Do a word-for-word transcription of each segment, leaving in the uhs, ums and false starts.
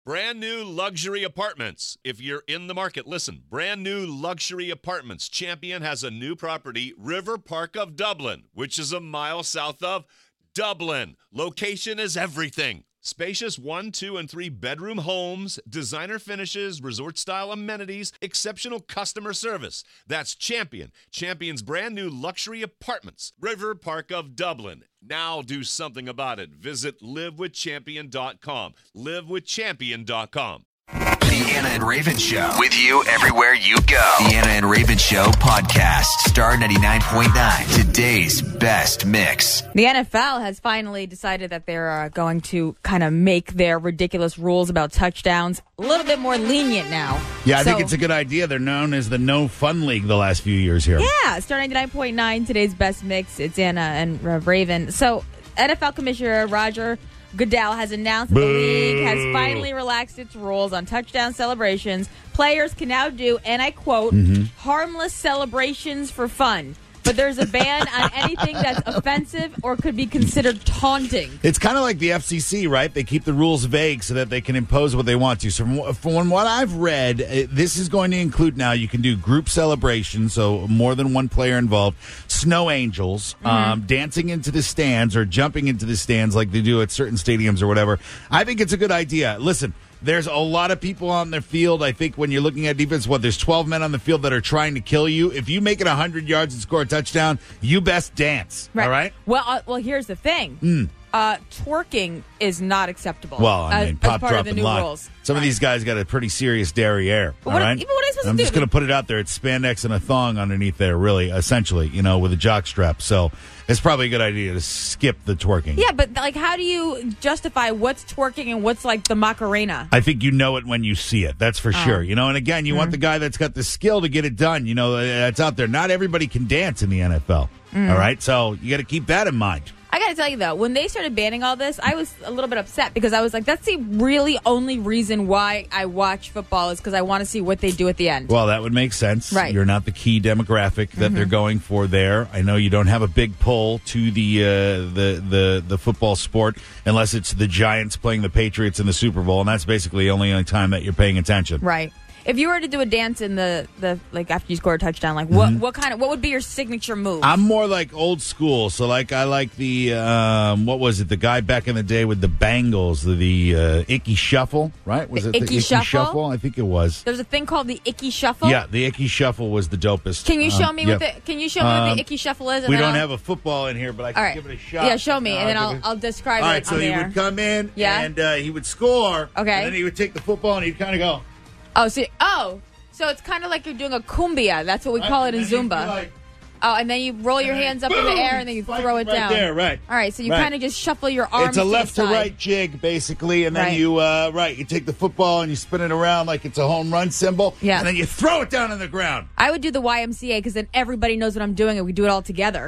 Brand new luxury apartments. If you're in the market, listen. Brand new luxury apartments. Champion has a new property, River Park of Dublin, which is a mile south of Dublin. Location is everything. Spacious one, two, and three bedroom homes, designer finishes, resort-style amenities, exceptional customer service. That's Champion. Champion's brand new luxury apartments, River Park of Dublin. Now do something about it. Visit live with champion dot com. live with champion dot com. The Anna and Raven Show. With you everywhere you go. The Anna and Raven Show podcast. Star ninety-nine point nine. Today's best mix. The N F L has finally decided that they're uh, going to kind of make their ridiculous rules about touchdowns a little bit more lenient now. Yeah, I so, think it's a good idea. They're known as the No Fun League the last few years here. Yeah, Star ninety-nine point nine. Today's best mix. It's Anna and uh, Raven. So N F L Commissioner Roger Goodell has announced that the league has finally relaxed its rules on touchdown celebrations. Players can now do, and I quote, mm-hmm. harmless celebrations for fun. But there's a ban on anything that's offensive or could be considered taunting. It's kind of like the F C C, right? They keep the rules vague so that they can impose what they want to. So from, from what I've read, this is going to include now you can do group celebrations, so more than one player involved, snow angels, mm-hmm. um, dancing into the stands or jumping into the stands like they do at certain stadiums or whatever. I think it's a good idea. Listen, there's a lot of people on the field. I think when you're looking at defense, what, there's twelve men on the field that are trying to kill you. If you make it one hundred yards and score a touchdown, you best dance. Right. All right? Well, uh, well, here's the thing. Mm. Uh, twerking is not acceptable. Well, I mean, as, pop, as part drop, of the and new line. rules. Some of these guys got a pretty serious derriere. But all what, right? even what am I supposed I'm to just do? going to put it out there. It's spandex and a thong underneath there, really, essentially, you know, with a jock strap. So it's probably a good idea to skip the twerking. Yeah, but like, how do you justify what's twerking and what's like the Macarena? I think you know it when you see it. That's for oh. sure. You know, and again, you mm. want the guy that's got the skill to get it done. You know, that's out there. Not everybody can dance in the N F L. Mm. All right, so you got to keep that in mind. I got to tell you, though, when they started banning all this, I was a little bit upset because I was like, that's the really only reason why I watch football is because I want to see what they do at the end. Well, that would make sense. Right. You're not the key demographic that mm-hmm. they're going for there. I know you don't have a big pull to the, uh, the the the football sport unless it's the Giants playing the Patriots in the Super Bowl, and that's basically the only time that you're paying attention. Right. If you were to do a dance in the, the like after you score a touchdown, like what, mm-hmm. what kind of what would be your signature move? I'm more like old school, so like I like the um, what was it? The guy back in the day with the Bengals, the, the uh, Icky Shuffle, right? Was the it Icky the Icky Shuffle? Shuffle? I think it was. There's a thing called the Icky Shuffle. Yeah, the Icky Shuffle was the dopest. Can you show um, me yeah. what the Can you show me um, what the Icky Shuffle is? And we then don't I'll... have a football in here, but I can right. give it a shot. Yeah, show me, uh, and then I'll it... I'll describe All it. right, so on he the air. would come in, yeah? and uh, he would score. Okay, and then he would take the football and he'd kind of go. Oh, see, oh. So it's kind of like you're doing a cumbia. That's what we call right, it in Zumba. Like, oh, and then you roll your hands up boom, in the air and then you throw it right down. There, right. All right, so you right. kind of just shuffle your arms. It's a to left the to side. right jig, basically, and then right. you uh, right you take the football and you spin it around like it's a home run symbol. Yeah. And then you throw it down on the ground. I would do the Y M C A because then everybody knows what I'm doing and we do it all together.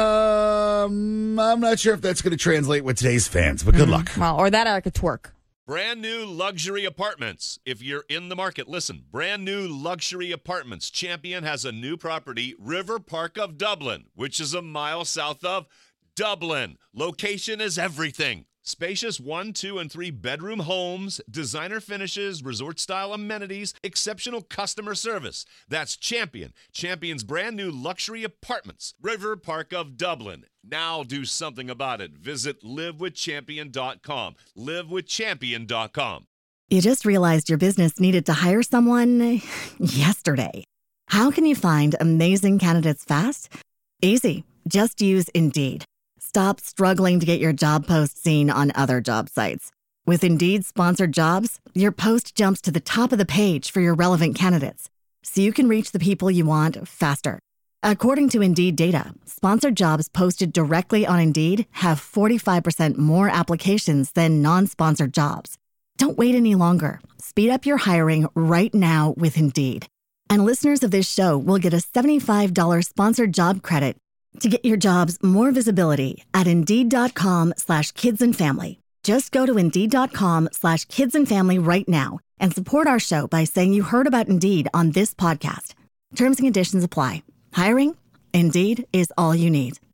Uh, um, I'm not sure if that's going to translate with today's fans, but good mm-hmm. luck. Well, or that or like a twerk. Brand new luxury apartments. If you're in the market, listen. Brand new luxury apartments. Champion has a new property, River Park of Dublin, which is a mile south of Dublin. Location is everything. Spacious one, two, and three bedroom homes, designer finishes, resort-style amenities, exceptional customer service. That's Champion. Champion's brand new luxury apartments, River Park of Dublin. Now do something about it. Visit live with champion dot com. live with champion dot com. You just realized your business needed to hire someone yesterday. How can you find amazing candidates fast? Easy. Just use Indeed. Stop struggling to get your job post seen on other job sites. With Indeed sponsored jobs, your post jumps to the top of the page for your relevant candidates, so you can reach the people you want faster. According to Indeed data, sponsored jobs posted directly on Indeed have forty-five percent more applications than non-sponsored jobs. Don't wait any longer. Speed up your hiring right now with Indeed. And listeners of this show will get a seventy-five dollars sponsored job credit to get your jobs more visibility at Indeed.com slash kids and family. Just go to Indeed.com slash kids and family right now and support our show by saying you heard about Indeed on this podcast. Terms and conditions apply. Hiring? Indeed is all you need.